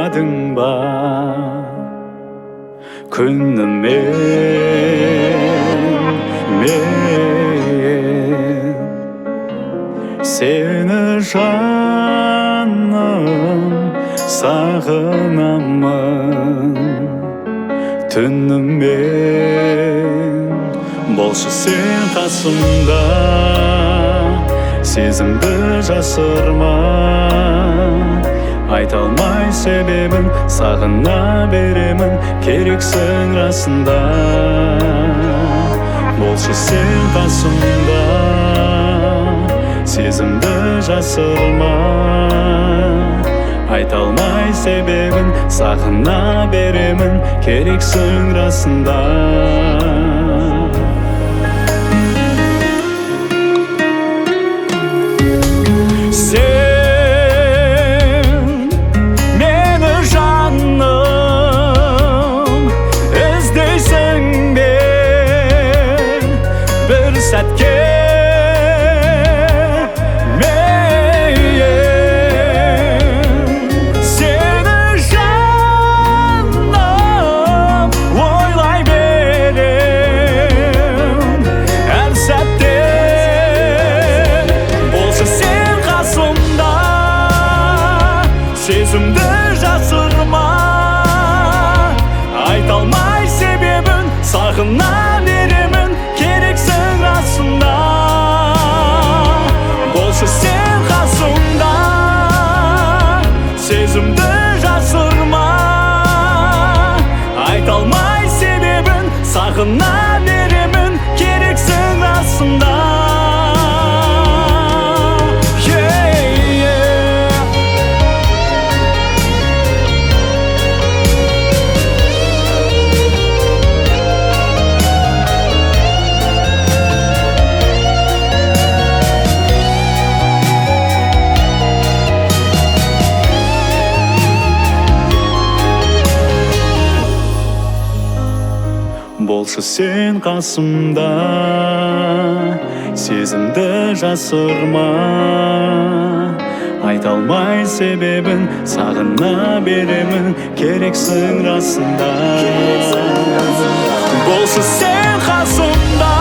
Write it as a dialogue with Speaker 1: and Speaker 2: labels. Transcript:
Speaker 1: байқадың ба күнімен сені жаным сағынамын түнімен болшы сен қасымда сезімді жасырма айта алмай себебін сағына беремін керексің расында болшы сен қасымда сезімді жасырма айта алмай себебін сағына беремін керексің расында сәтке мен сені жаным ойлай берем әр сәтте болшы сен қасымда сезімді жасырма айта алмай себебін сағына беремін керексің расында болшы сен қасымда сезімді жасырма айта алмай себебін сағына беремін керексің расында болшы сен қасымда сезімді жасырма айта алмай себебін сағына беремін керексің расында болшы сен қасымда